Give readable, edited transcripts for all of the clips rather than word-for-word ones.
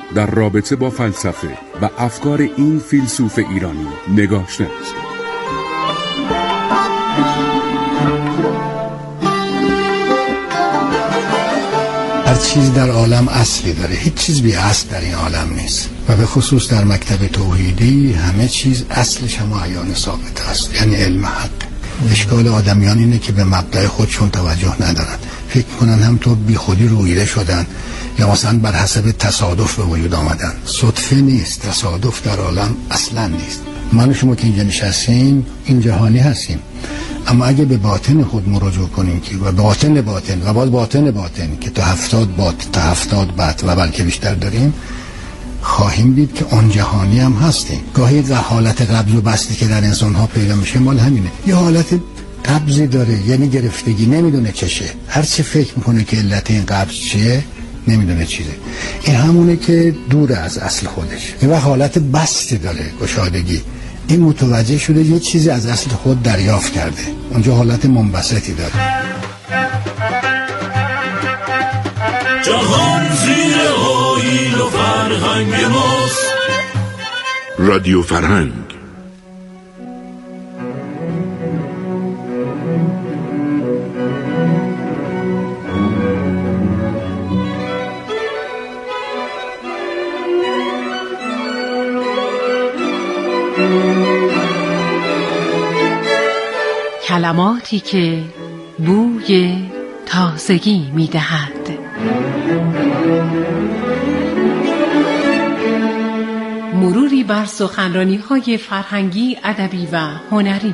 در رابطه با فلسفه و افکار این فیلسوف ایرانی نگاشته است. هر چیز در عالم اصلی داره، هیچ چیز بی اصل در این عالم نیست و به خصوص در مکتب توحیدی همه چیز اصلش هم عیان ثابت است، یعنی علم حق. اشکال آدمیان اینه که به مبدأ خودشون توجه ندارن، فکر کنن هم تو بی خودی رویده شدن یا مثلا بر حسب تصادف به وجود آمدن. صدفه نیست، تصادف در عالم اصلا نیست. من و شما که اینجا نشستیم این جهانی هستیم، اما اگه به باطن خود مراجعه کنیم که و باطن و باز باطن که تا 70 بعد و بلکه بیشتر داریم، خواهیم دید که آن جهانی هم هستیم. گاهی حالت قبض و بستی که در انسان ها پیدا میشه مال همینه. یه حالت قبضی داره، یعنی گرفتگی، نمیدونه چشه، هر چه فکر میکنه که علت این قبض چیه نمیدونه چیزه. این همونه که دور از اصل خودش. یه حالت بستی داره، گشادگی، این متوجه شده یه چیزی از اصل خود دریافت کرده، اونجا حالت منبسطی داره. جهان زیر آیین و فرهنگ ماست. رادیو فرهنگ. کلماتی که بوی تازگی می‌دهد. مروری بر سخنرانی‌های فرهنگی، ادبی و هنری.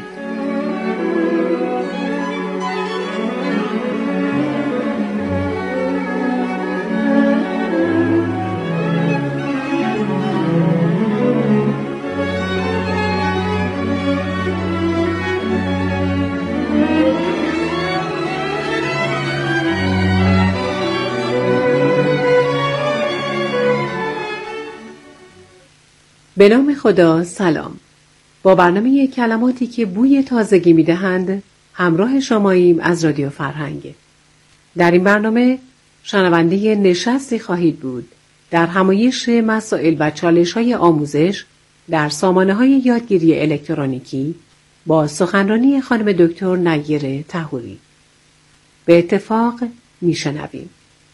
به نام خدا. سلام. با برنامه کلماتی که بوی تازگی می‌دهند همراه شماییم از رادیو فرهنگ. در این برنامه شنونده نشستی خواهید بود در همایش مسائل و چالش‌های آموزش در سامانه‌های یادگیری الکترونیکی با سخنرانی خانم دکتر نیر طهوری. به اتفاق میشنویم.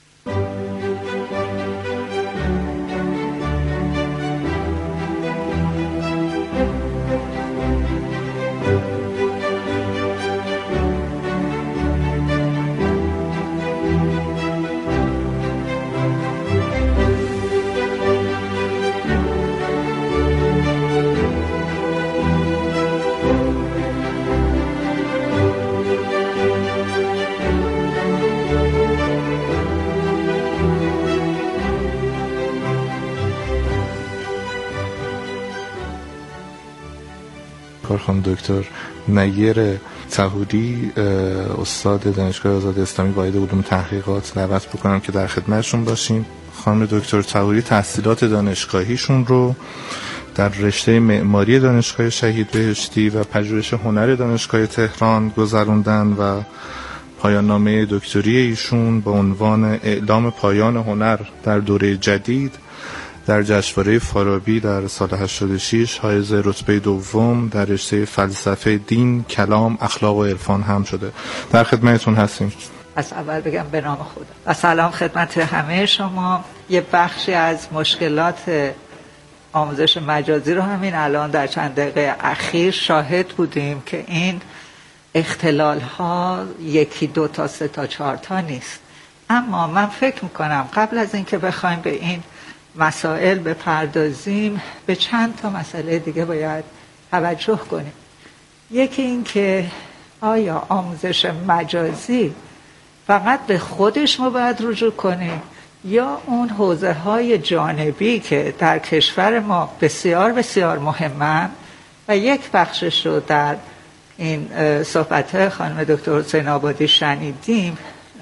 خانم دکتر نیر طهوری، استاد دانشگاه آزادی اسلامی واحد علوم تحقیقات، دعوت بکنم که در خدمتشون باشیم. خانم دکتر طهوری تحصیلات دانشگاهیشون رو در رشته معماری دانشگاه شهید بهشتی و پژوهش هنر دانشگاه تهران گذروندن و پایان نامه دکتری ایشون با عنوان اعلام پایان هنر در دوره جدید در جشنواره فارابی در سال 86 حائز رتبه دوم در رشته فلسفه دین، کلام، اخلاق و عرفان هم شده. در خدمتتون هستیم. از اول بگم به نام خدا و سلام خدمت همه شما. یه بخشی از مشکلات آموزش مجازی رو همین الان در چند دقیقه اخیر شاهد بودیم که این اختلال ها 1 2 تا 3 تا 4 تا نیست. اما من فکر میکنم قبل از اینکه بخوایم به این مسائل بپردازیم به چند تا مسئله دیگه باید توجه کنیم. یکی این که آیا آموزش مجازی فقط به خودش ما باید رجوع کنیم یا اون حوزه های جانبی که در کشور ما بسیار بسیار مهمن و یک بخشش رو در این صحبت خانم دکتر حسین آبادی شنیدیم،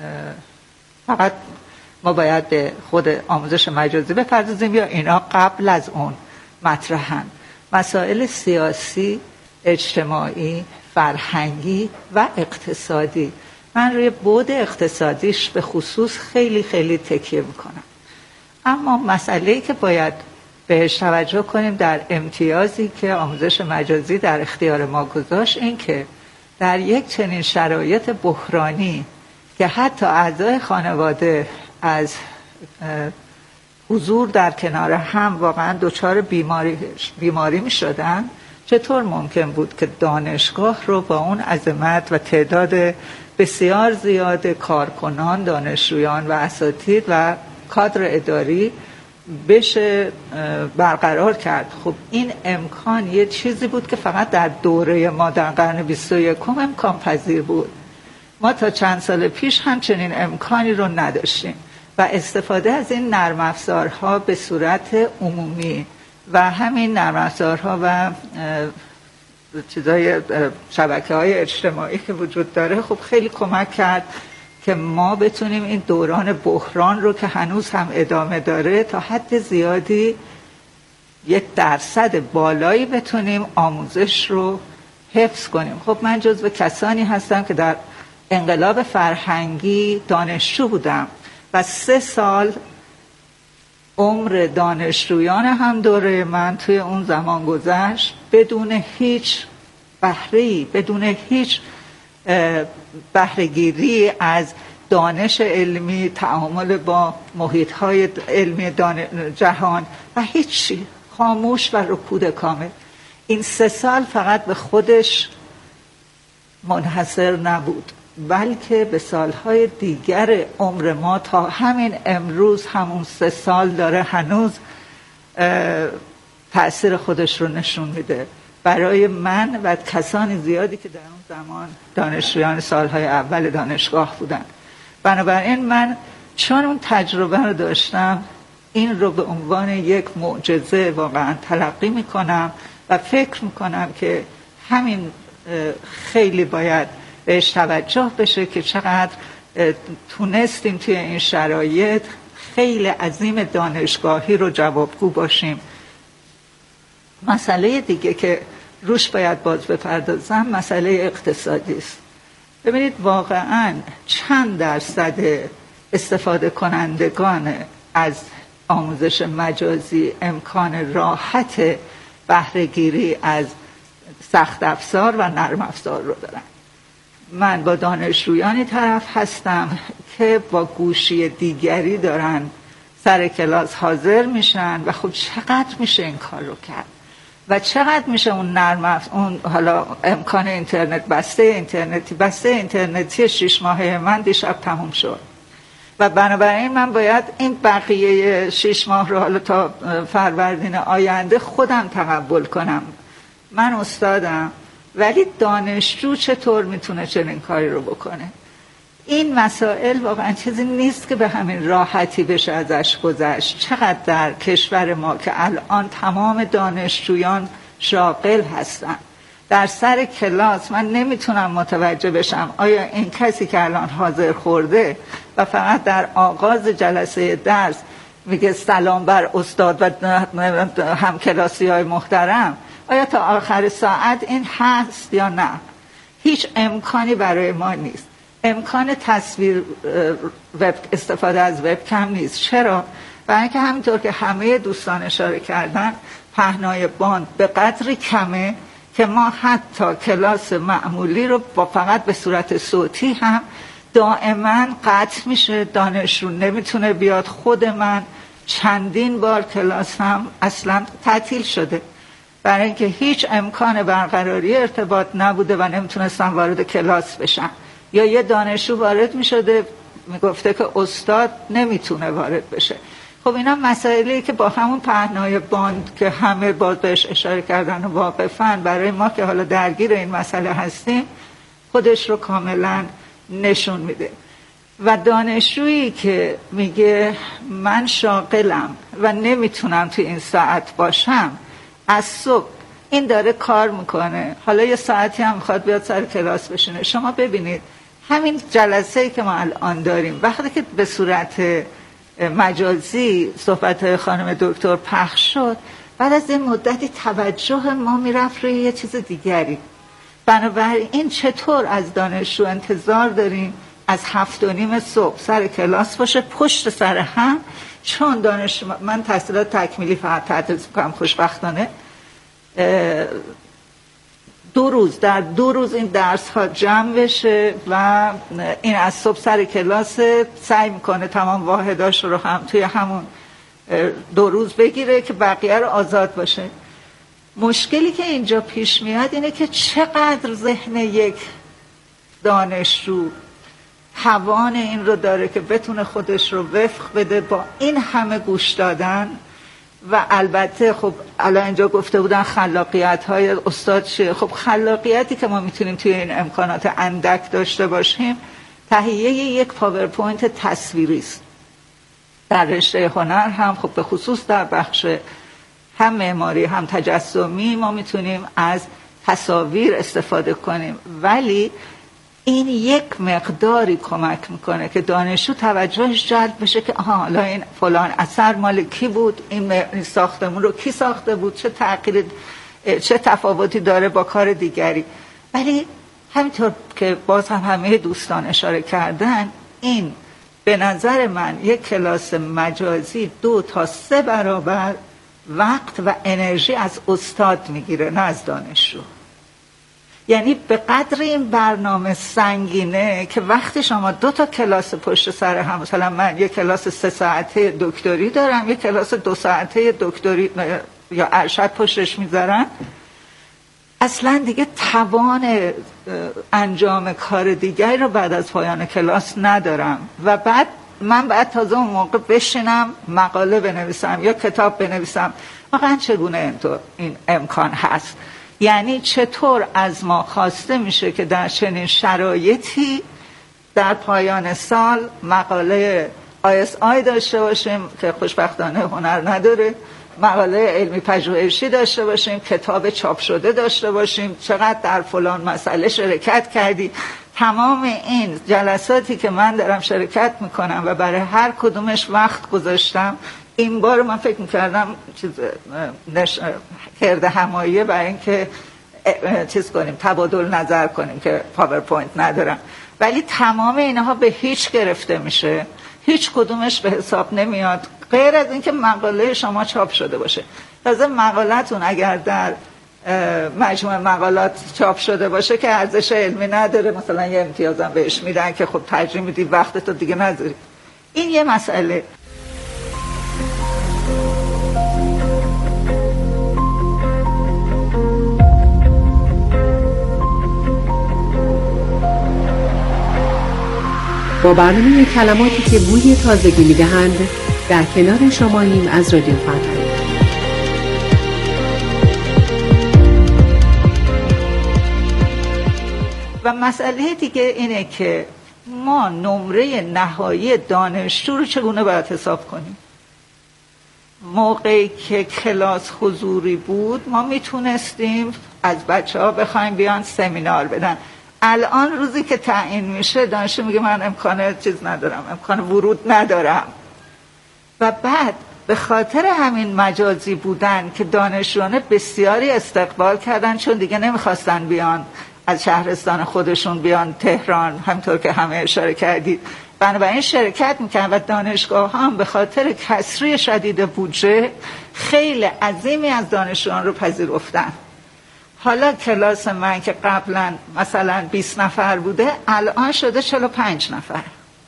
فقط ما باید به خود آموزش مجازی بپردازیم یا اینا قبل از اون مطرحن؟ مسائل سیاسی، اجتماعی، فرهنگی و اقتصادی. من روی بعد اقتصادیش به خصوص خیلی خیلی تکیه میکنم. اما مسئله‌ای که باید بهش توجه کنیم در امتیازی که آموزش مجازی در اختیار ما گذاشت، این که در یک چنین شرایط بحرانی که حتی اعضای خانواده از حضور در کنار هم واقعا دچار بیماری می شدن، چطور ممکن بود که دانشگاه رو با اون عظمت و تعداد بسیار زیاد کارکنان، دانشجویان و اساتید و کادر اداری بشه برقرار کرد؟ خب این امکان یه چیزی بود که فقط در دوره ما در قرن 21 امکان پذیر بود. ما تا چند سال پیش همچنین امکانی رو نداشتیم و استفاده از این نرم افزارها به صورت عمومی و همین نرم افزارها و چیزای شبکه‌های اجتماعی که وجود داره خب خیلی کمک کرد که ما بتونیم این دوران بحران رو که هنوز هم ادامه داره تا حد زیادی 1% بالایی بتونیم آموزش رو حفظ کنیم. خب من جزو کسانی هستم که در انقلاب فرهنگی دانشجو بودم و 3 سال عمر دانشجویان هم دوره من توی اون زمان گذشت بدون هیچ بهره‌ای، بدون هیچ بهره‌گیری از دانش علمی، تعامل با محیط‌های علمی جهان و هیچی، خاموش و رکود کامل. این 3 سال فقط به خودش منحصر نبود، بلکه به سالهای دیگر عمر ما تا همین امروز همون 3 سال داره هنوز تأثیر خودش رو نشون میده برای من و کسانی زیادی که در اون زمان دانشجویان سالهای اول دانشگاه بودن. بنابراین من چون اون تجربه رو داشتم این رو به عنوان یک معجزه واقعا تلقی میکنم و فکر میکنم که همین خیلی باید بهش توجه بشه که چقدر تونستیم توی این شرایط خیلی عظیم دانشگاهی رو جوابگو باشیم. مسئله دیگه که روش باید باز بپردازم مسئله اقتصادی است. ببینید واقعا چند درصد استفاده کنندگان از آموزش مجازی امکان راحت بهره‌گیری از سخت افزار و نرم افزار رو دارن؟ من با دانشجویانی طرف هستم که با گوشی دیگری دارن سر کلاس حاضر میشن و خب چقدر میشه این کار رو کرد و چقدر میشه اون اون حالا امکان اینترنت، بسته اینترنتی 6 ماهه من دیشب تموم شد و بنابراین من باید این بقیه 6 ماه رو حالا تا فروردین آینده خودم تقبل کنم. من استادم ولی دانشجو چطور میتونه چنین کاری رو بکنه؟ این مسائل واقعا چیزی نیست که به همین راحتی بشه ازش گذشت. چقدر در کشور ما که الان تمام دانشجویان شاغل هستن در سر کلاس من نمیتونم متوجه بشم آیا این کسی که الان حاضر خورده و فقط در آغاز جلسه درس میگه سلام بر استاد و همکلاسی های محترم، آیا تا آخر ساعت این هست یا نه؟ هیچ امکانی برای ما نیست. امکان تصویر استفاده از وبکم نیست. چرا؟ برای اینکه همینطور که همه دوستان اشاره کردن پهنای باند به قدری کمه که ما حتی کلاس معمولی رو با فقط به صورت صوتی هم دائما قطع میشه، دانشجو نمیتونه بیاد. خود من چندین بار کلاس هم اصلا تعطیل شده برای اینکه هیچ امکان برقراری ارتباط نبوده و نمیتونستم وارد کلاس بشم، یا یه دانشجو وارد میشده میگفته که استاد نمیتونه وارد بشه. خب اینا مسائلی که با همون پهنای باند که همه باز بهش اشاره کردن و واقفاً برای ما که حالا درگیر این مسئله هستیم خودش رو کاملا نشون میده. و دانشجویی که میگه من شاغلم و نمیتونم تو این ساعت باشم، از صبح این داره کار میکنه، حالا یه ساعتی هم میخواد بیاد سر کلاس بشینه. شما ببینید همین جلسه‌ای که ما الان داریم وقتی که به صورت مجازی صحبت خانم دکتر پخش شد، بعد از این مدتی توجه ما میرفت روی یه چیز دیگری. بنابراین چطور از دانشجو انتظار داریم از 7:30 صبح سر کلاس باشه پشت سر هم چون من تحصیلات تکمیلی فقط تدریس میکنم خوشبختانه، 2 روز در 2 روز این درس ها جمع بشه و این از صبح سر کلاس سعی میکنه تمام واحداش رو هم توی همون 2 روز بگیره که بقیه رو آزاد باشه. مشکلی که اینجا پیش میاد اینه که چقدر ذهن یک دانشجو توان این رو داره که بتونه خودش رو وفق بده با این همه گوش دادن. و البته خب الان اینجا گفته بودن خلاقیت های استاد چیه. خب خلاقیتی که ما میتونیم توی این امکانات اندک داشته باشیم تهیه یک پاورپوینت تصویری است. در رشته هنر هم خب به خصوص در بخش هم معماری هم تجسمی ما میتونیم از تصاویر استفاده کنیم، ولی این یک مقداری کمک میکنه که دانشجو توجهش جلب بشه که آها حالا این فلان اثر مال کی بود، این ساختمون رو کی ساخته بود، چه تفاوتی داره با کار دیگری. ولی همینطور که باز هم همه دوستان اشاره کردن، این به نظر من یک کلاس مجازی 2 تا 3 برابر وقت و انرژی از استاد میگیره نه از دانشجو. یعنی به قدر این برنامه سنگینه که وقتی شما 2 تا کلاس پشت سر هم، مثلا من یک کلاس 3 ساعته دکتری دارم، یک کلاس 2 ساعته دکتری یا ارشد پشتش میذارن، اصلا دیگه توان انجام کار دیگری رو بعد از پایان کلاس ندارم و بعد من بعد تازه اون موقع بشینم مقاله بنویسم یا کتاب بنویسم. واقعا چگونه این امکان هست؟ یعنی چطور از ما خواسته میشه که در چنین شرایطی در پایان سال مقاله ISI داشته باشیم که خوشبختانه هنر نداره، مقاله علمی پژوهشی داشته باشیم، کتاب چاپ شده داشته باشیم، چقدر در فلان مسئله شرکت کردی. تمام این جلساتی که من دارم شرکت میکنم و برای هر کدومش وقت گذاشتم، این بار من فکر میکردم کرده هماییه برای اینکه کنیم تبادل نظر کنیم که پاورپوینت ندارم، ولی تمام اینها به هیچ گرفته میشه، هیچ کدومش به حساب نمیاد غیر از اینکه مقاله شما چاپ شده باشه. تازه مقالتون اگر در مجموعه مقالات چاپ شده باشه که ارزش علمی نداره، مثلا یه امتیازم بهش میدن که خب ترجیح میدی وقتتو دیگه نذاری. این یه مسئله. با برنامه کلماتی که بوی تازگی میدهند در کنار شماییم از رادیو فرهنگ. و مسئله دیگه اینه که ما نمره نهایی دانشجو رو چگونه باید حساب کنیم؟ موقعی که کلاس حضوری بود ما میتونستیم از بچه‌ها بخوایم بیان سمینار بدن. الان روزی که تعیین میشه دانشجو میگه من امکان ندارم، امکان ورود ندارم. و بعد به خاطر همین مجازی بودن که دانشجویان بسیاری استقبال کردن، چون دیگه نمیخواستن بیان از شهرستان خودشون بیان تهران، همطور که همه اشاره کردید، بنابراین شرکت میکنن و دانشگاه هم به خاطر کسری شدید بودجه خیلی عظیمی از دانشجویان رو پذیرفتن. حالا کلاس من که قبلا مثلا 20 نفر بوده الان شده 45 نفر.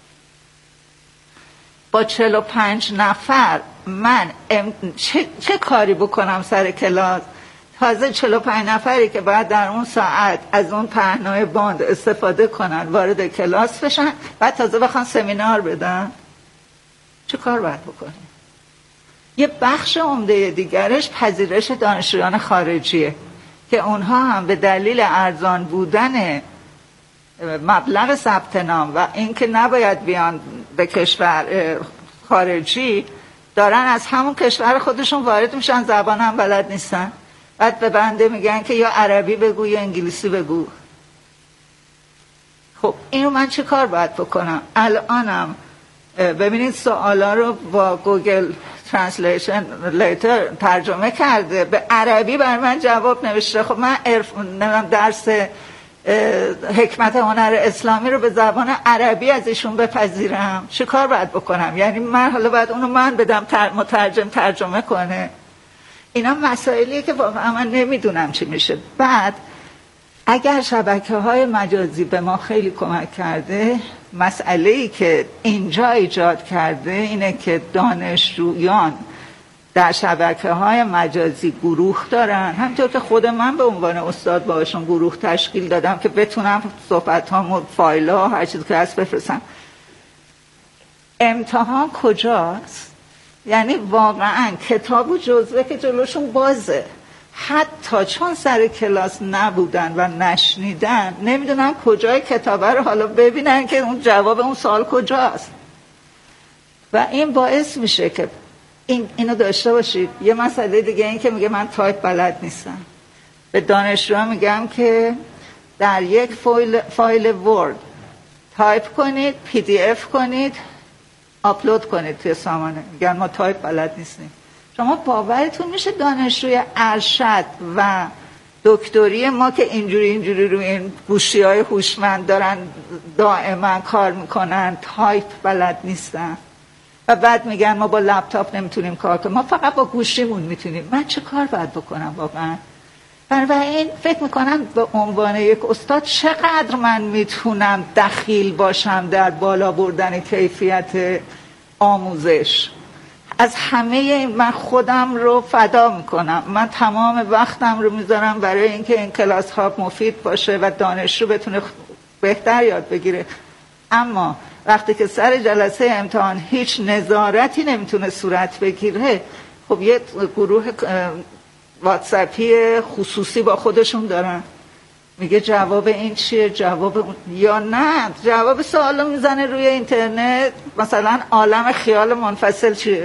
با 45 نفر من چه کاری بکنم سر کلاس؟ تازه 45 نفری که باید در اون ساعت از اون پهنای باند استفاده کنن وارد کلاس بشن، بعد تازه بخوان سمینار بدن. چه کار باید بکنیم؟ یه بخش عمده دیگرش پذیرش دانشجویان خارجیه که اونها هم به دلیل ارزان بودن مبلغ ثبت نام و اینکه نباید بیان به کشور خارجی دارن از همون کشور خودشون وارد میشن، زبان هم بلد نیستن، بعد به بنده میگن که یا عربی بگو یا انگلیسی بگو. خب اینو من چه کار باید بکنم؟ الانم ببینید سوالا رو با گوگل ترنسلیشن لیتر ترجمه کرده به عربی بر من جواب نوشته. خب من درس حکمت هنر اسلامی رو به زبان عربی از ایشون بپذیرم؟ چه کار باید بکنم؟ یعنی من حالا باید اونو من بدم مترجم ترجمه کنه؟ اینا مسائلیه که واقعا من نمیدونم چی میشه. بعد اگر شبکه‌های مجازی به ما خیلی کمک کرده، مسئله‌ای که اینجا ایجاد کرده اینه که دانشجویان در شبکه‌های مجازی گروه دارن، همینطور که خود من به عنوان استاد باشون گروه تشکیل دادم که بتونم صحبت‌هامو فایل‌ها هر چیزی که هست بفرستم. امتحان کجاست؟ یعنی واقعا کتاب و جزوه که جلوشون بازه، حتی چون سر کلاس نبودن و نشنیدن نمیدونن کجای کتابه رو حالا ببینن که اون جواب اون سوال کجاست. و این باعث میشه که اینو داشته باشید. یه مسئله دیگه این که میگه من تایپ بلد نیستم. به دانشجوها میگم که در یک فایل ورد تایپ کنید، PDF کنید، آپلود کنید توی سامانه. میگن ما تایپ بلد نیستیم. شما باورتون میشه دانشجوی ارشد و دکتری ما که اینجوری روی این گوشی‌های هوشمند دارن دائما کار میکنن تایپ بلد نیستن و بعد میگن ما با لپتاپ نمیتونیم کار کنیم، ما فقط با گوشیمون میتونیم. من چه کار باید بکنم واقعا؟ بنابراین فکر میکنم به عنوان یک استاد چقدر من میتونم دخیل باشم در بالا بردن کیفیت آموزش. از همه من خودم رو فدا میکنم. من تمام وقتم رو میذارم برای اینکه این کلاس ها مفید باشه و دانشجو بتونه بهتر یاد بگیره. اما وقتی که سر جلسه امتحان هیچ نظارتی نمیتونه صورت بگیره، خب یه گروه واتساپی خصوصی با خودشون دارن، میگه جواب این چیه، جواب اون، یا نه جواب سوالو میزنه روی اینترنت، مثلا عالم خیال منفصل چیه.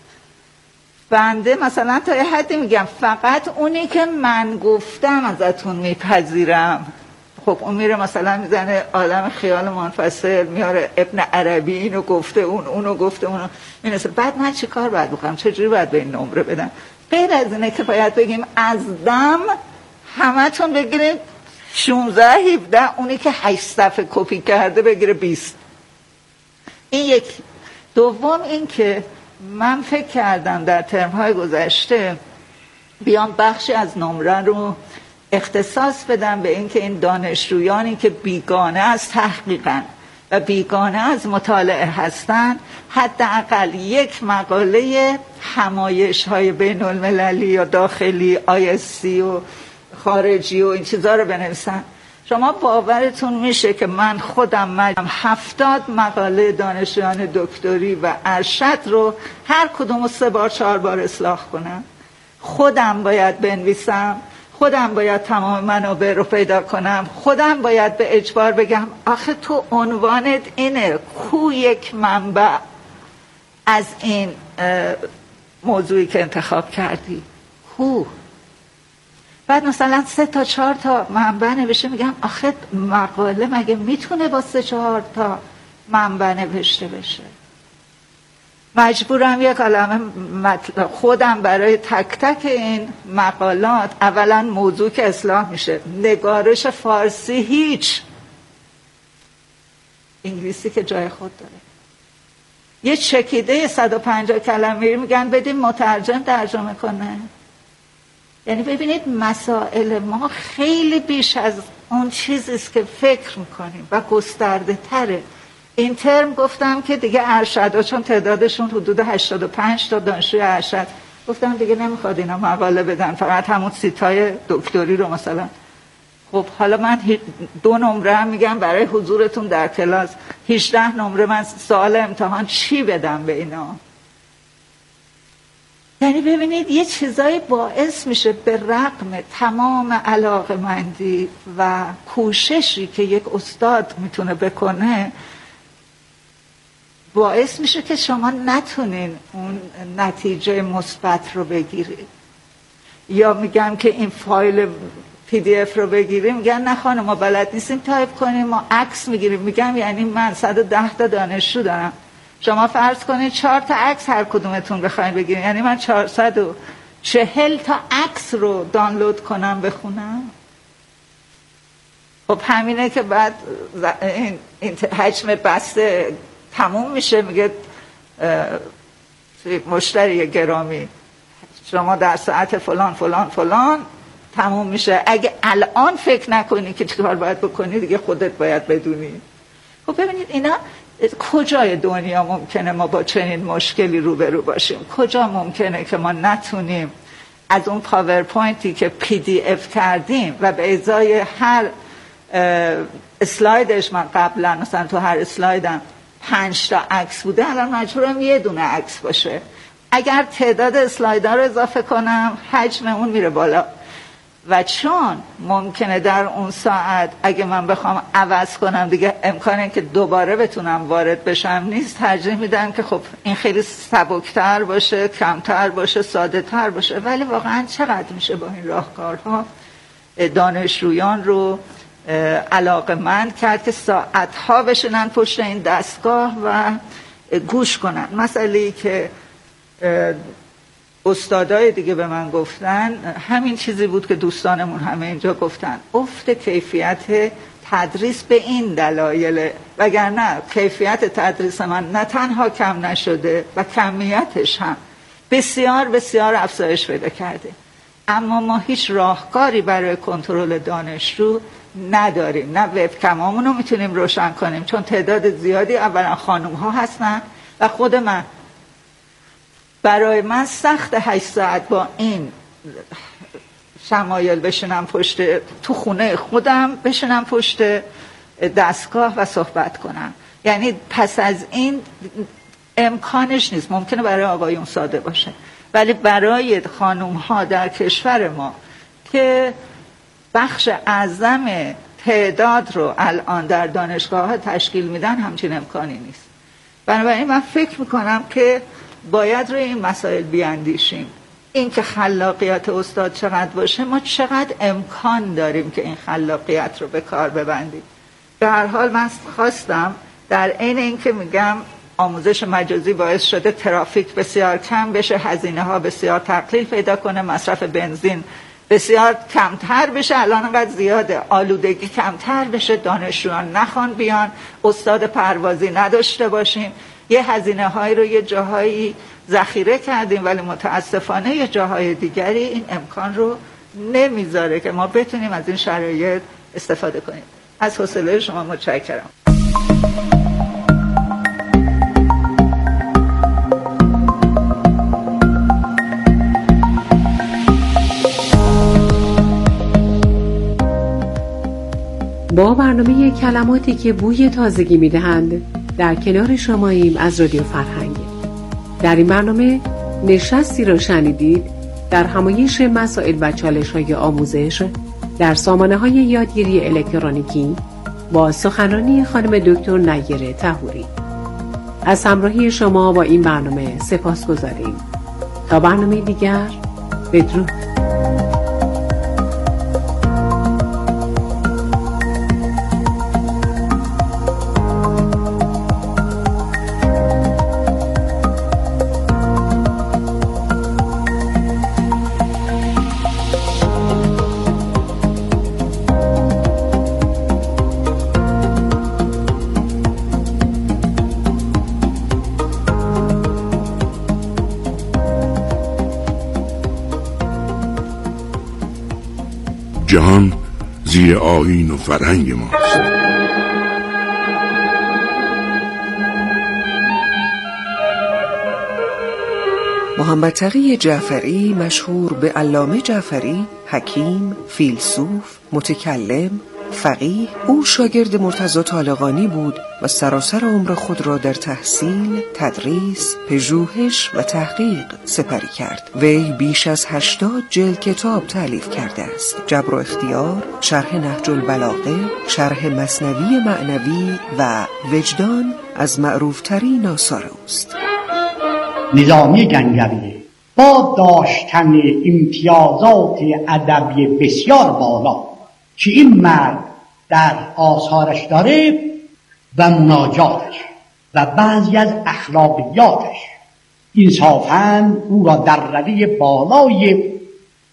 بنده مثلا تا یه حدی میگم فقط اونی که من گفتم ازتون میپذیرم. خب اون میره مثلا میزنه عالم خیال منفصل، میاره ابن عربی اینو گفته اونو گفته اونو میرسه. بعد من چی کار باید بکنم؟ چجوری باید به این نمره بدم؟ غیر از اینه که باید بگیم از دم همتون بگیرید 16 17، اونی که 8 صفحه کپی کرده بگیره 20. این یک. دوم این که من فکر کردم در ترم‌های گذشته بیام بخشی از نمره رو اختصاص بدم به این که این دانشجویانی که بیگانه از تحقیقن و بیگانه از مطالعه هستن حداقل یک مقاله همایش‌های بین المللی یا داخلی ISC و خارجی و این چیزا رو بنویسن. شما باورتون میشه که من خودم 70 مقاله دانشجویان دکتری و ارشد رو هر کدومو 3 بار 4 بار اصلاح کنم؟ خودم باید بنویسم، خودم باید تمام منابع رو پیدا کنم، خودم باید به اجبار بگم آخه تو عنوانت اینه، کو یک منبع از این موضوعی که انتخاب کردی، کو؟ بعد مثلا 3 تا 4 تا منبع نوشته، میگم آخه مقاله مگه میتونه با 3 4 تا منبع نوشته بشه؟ مجبورم یک عالمه خودم برای تک تک این مقالات اولا موضوع که اصلاح میشه، نگارش فارسی هیچ، انگلیسی که جای خود داره، یه چکیده 150 کلمه‌ای میگن بدیم مترجم ترجمه کنه. یعنی ببینید مسائل ما خیلی بیش از اون چیزیست که فکر میکنیم و گسترده تره. این ترم گفتم که دیگه ارشدها چون تعدادشون حدود 85 تا دانشجوی ارشد، گفتم دیگه نمیخواد اینا مقاله بدن، فقط همون سیتای دکتری رو مثلا. خب حالا من 2 نمره هم میگم برای حضورتون در کلاس، 18 نمره من سوال امتحان چی بدم به اینا؟ یعنی ببینید یه چیزایی باعث میشه به رغم تمام علاقه‌مندی و کوششی که یک استاد میتونه بکنه، باعث میشه که شما نتونین اون نتیجه مثبت رو بگیرید. یا میگم که این فایل PDF رو بگیریم، میگن نه خانم ما بلد نیستیم تایپ کنیم، ما عکس میگیریم. میگم یعنی من 110 تا دانشجو دارم، شما فرض کنید 4 تا عکس هر کدومتون بخواید بگیریم، یعنی من 440 تا عکس رو دانلود کنم بخونم. خب خب همینه که بعد این حجم بسته تموم میشه، میگه مشتری گرامی شما در ساعت فلان فلان فلان تموم میشه. اگه الان فکر نکنی که چیکار باید بکنی، دیگه خودت باید بدونی. خب ببینید اینا کجای دنیا ممکنه ما با چنین مشکلی روبرو باشیم؟ کجا ممکنه که ما نتونیم از اون پاورپوینتی که PDF کردیم و به ازای هر اسلایدش، من قبلا مثلا تو هر اسلایدم 5 تا عکس بوده، الان مجبورم یه دونه عکس باشه. اگر تعداد اسلایدها رو اضافه کنم حجم اون میره بالا و چون ممکنه در اون ساعت اگه من بخوام عوض کنم دیگه امکانه که دوباره بتونم وارد بشم نیست، ترجیح میدم که خب این خیلی سبکتر باشه، کمتر باشه، ساده تر باشه. ولی واقعا چقدر میشه با این راهکارها دانشجویان رو علاقه‌مند کرد که ساعتها بشینن پشت این دستگاه و گوش کنن. مسئله‌ای که استادای دیگه به من گفتن همین چیزی بود که دوستانمون همه اینجا گفتن، افت کیفیت تدریس به این دلایل، وگرنه کیفیت تدریس من نه تنها کم نشده و کمیتش هم بسیار بسیار افزایش پیدا کرده، اما ما هیچ راهکاری برای کنترل دانشجو نداریم. نه وبکمامون رو میتونیم روشن کنیم چون تعداد زیادی اولا خانوم ها هستن و خود من، برای من سخت 8 ساعت با این شمایل بشینم پشت تو خونه خودم، بشینم پشت دستگاه و صحبت کنم. یعنی پس از این امکانش نیست. ممکنه برای آقایون ساده باشه ولی برای خانوم ها در کشور ما که بخش اعظم تعداد رو الان در دانشگاه ها تشکیل میدن همچین امکانی نیست. بنابراین من فکر میکنم که باید روی این مسائل بیاندیشیم. این که خلاقیت استاد چقدر باشه، ما چقدر امکان داریم که این خلاقیت رو به کار ببندیم. به هر حال من خواستم در عین این که میگم آموزش مجازی باعث شده ترافیک بسیار کم بشه، هزینه ها بسیار تقلیل پیدا کنه، مصرف بنزین بسیار کمتر بشه، الان انقدر زیاده، آلودگی کمتر بشه، دانشجویان نخوان بیان، استاد پروازی نداشته باشیم. یه هزینه های رو یه جاهایی ذخیره کردیم ولی متاسفانه یه جاهای دیگری این امکان رو نمیذاره که ما بتونیم از این شرایط استفاده کنیم. از حوصله شما متشکرم. با برنامه کلماتی که بوی تازگی میدهند در کنار شماییم از رادیو فرهنگ. در این برنامه نشستی را شنیدید در همایش مسائل و چالش‌های آموزش در سامانه‌های یادگیری الکترونیکی با سخنرانی خانم دکتر نیره طهوری. از همراهی شما با این برنامه سپاسگزاریم. تا برنامه دیگر، بدرود. جهان زیر آیین و فرهنگ ماست. محمد تقی جعفری، مشهور به علامه جعفری، حکیم، فیلسوف، متکلم، فقیه، او شاگرد مرتضی طالقانی بود و سراسر عمر خود را در تحصیل، تدریس، پژوهش و تحقیق سپری کرد. وی بیش از 80 جلد کتاب تألیف کرده است. جبر و اختیار، شرح نهج البلاغه، شرح مثنوی معنوی و وجدان از معروفترین آثار اوست. نظامی گنگوی با داشتن امتیازات ادبی بسیار بالا که این مرد در آثارش داره و مناجاتش و بعضی از اخلاقیاتش انصافاً او را در رده بالای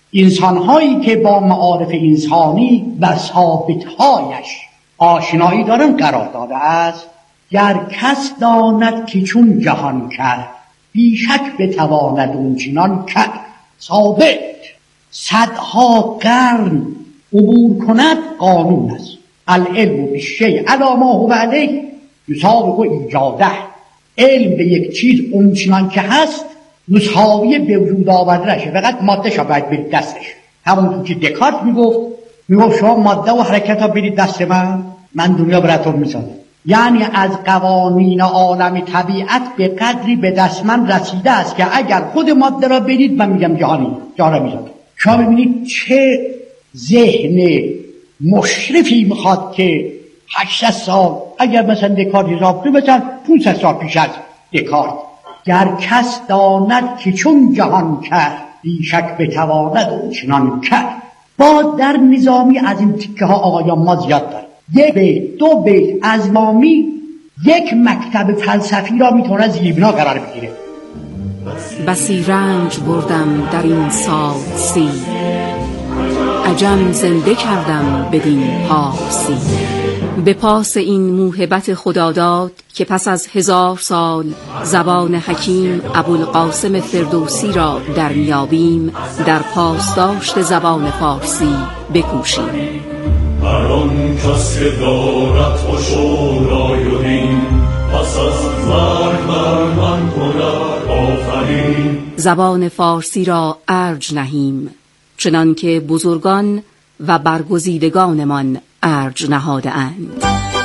انسانهایی که با معارف انسانی و ثابتهایش آشنایی دارن قرار داده است: گر کس داند که چون جهان کرد، بیشک بتواند اون چنان کرد. ثابت صدها قرن عبور کند قانون است. العلم بالشیء علی ما هو علیه یسابق ایجاده. علم به یک چیز اون چنان که هست مساوی به وجود آوردنشه، فقط ماده شا باید برید دستش. همونطور که دکارت میگفت شما ماده و حرکت ها برید دست من دنیا براتون میسازم. یعنی از قوانین عالم طبیعت به قدری به دست من رسیده است که اگر خود ماده را برید من میگم جهان را میسازم. شما ببینید چه ذهن مشرفی میخواد که 800 سال اگر مثلا دکارت حساب کنید، مثلا 500 سال پیش از دکارت: گر کس داند که چون جهان کرد، بیشک بتواند اون چنان کرد. با در نظامی از این تکه ها آقایان ما زیاد داریم. 1 بیت 2 بیت از نظامی یک مکتب فلسفی را میتونه زیر بنا قرار بگیره. بسی رنج بردم در این سال 30، عجم زنده کردم بدین پارسی. به پاس این موهبت خداداد که پس از 1000 سال زبان حکیم ابوالقاسم فردوسی را در میابیم، در پاسداشت زبان فارسی بکوشیم. هر آن کس که دارد خشونای و دین، پس از مرگ بر من کند آفرین. زبان فارسی را ارج نهیم، چنان که بزرگان و برگزیدگانمان ارج نهاده اند.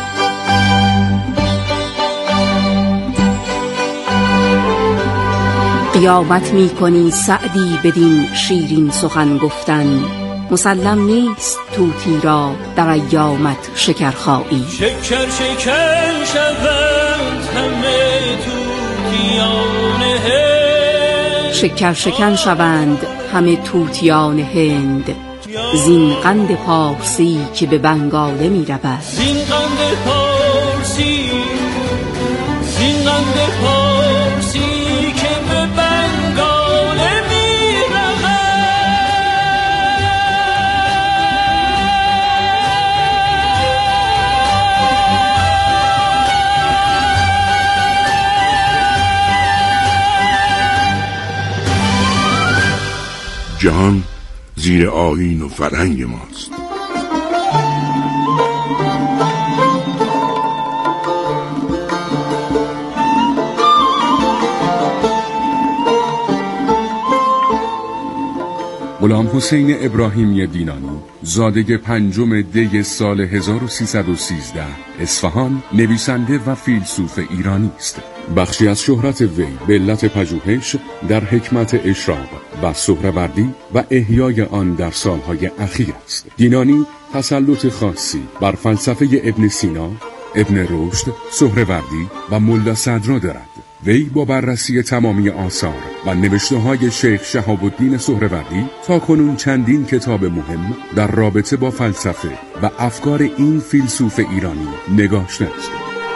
قیامت می کنی سعدی بدین شیرین سخن گفتن، مسلم نیست طوطی را در ایامت شکرخایی. شکر شکر شوند همه طوطیان هند، شکر شکن شوند همه طوطیان هند. زین قند پارسی که به بنگاله می رود، زین قند پارسی، زین قند پارسی که به بنگاله می رود. جهان زیر آیین و فرهنگ ماست. غلام حسین ابراهیمی دینانی، زاده 5 دی سال 1313 اصفهان، نویسنده و فیلسوف ایرانی است. بخشی از شهرت وی به علت پژوهش در حکمت اشراق و سهروردی و احیای آن در سالهای اخیر است. دینانی تسلط خاصی بر فلسفه ابن سینا، ابن رشد، سهروردی و ملا صدرا دارد. وی با بررسی تمامی آثار و نوشته‌های شیخ شهاب الدین سهروردی تاکنون چندین کتاب مهم در رابطه با فلسفه و افکار این فیلسوف ایرانی نگاشته است.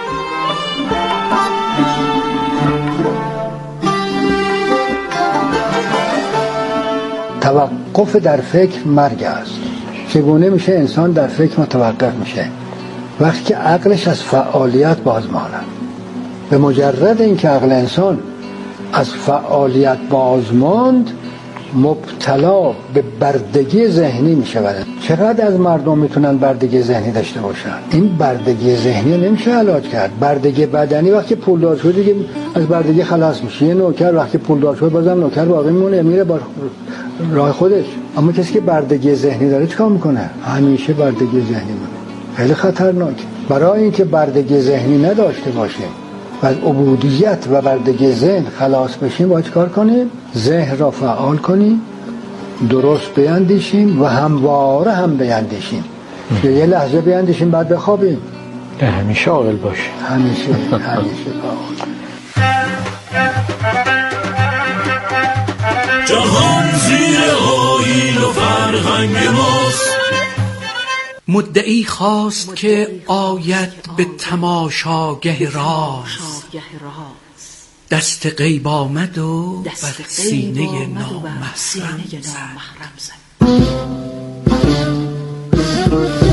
توقف در فکر مرگ است. چگونه میشه انسان در فکر متوقف میشه؟ وقتی که عقلش از فعالیت باز ماند. به مجرد اینکه عقل انسان از فعالیت باز ماند، مبتلا به بردگی ذهنی میشود. چقدر از مردم میتونن بردگی ذهنی داشته باشن؟ این بردگی ذهنی نمیشه علاج کرد. بردگی بدنی وقتی پولدار شد دیگه از بردگی خلاص میشه. یه نوکر وقتی پولدار شد بازم نوکر باقی میمونه، میره با راه خودش. اما کسی که بردگی ذهنی داره چیکار میکنه؟ همیشه بردگی ذهنی میکنه. خیلی خطرناک. برای اینکه بردگی ذهنی نداشته باشیم و از عبودیت و بردگی ذهن خلاص بشیم، باید کار کنیم؟ ذهن را فعال کنیم، درست بیندیشیم و همواره هم بیندیشیم. یه لحظه بیندیشیم بعد بخوابیم. همیشه عاقل باشیم. همیشه جهان زیر آیین و فرهنگ ماست. مدعی خواست که آید به تماشاگه راست، دست غیب آمد و بر سینه نامحرم زد.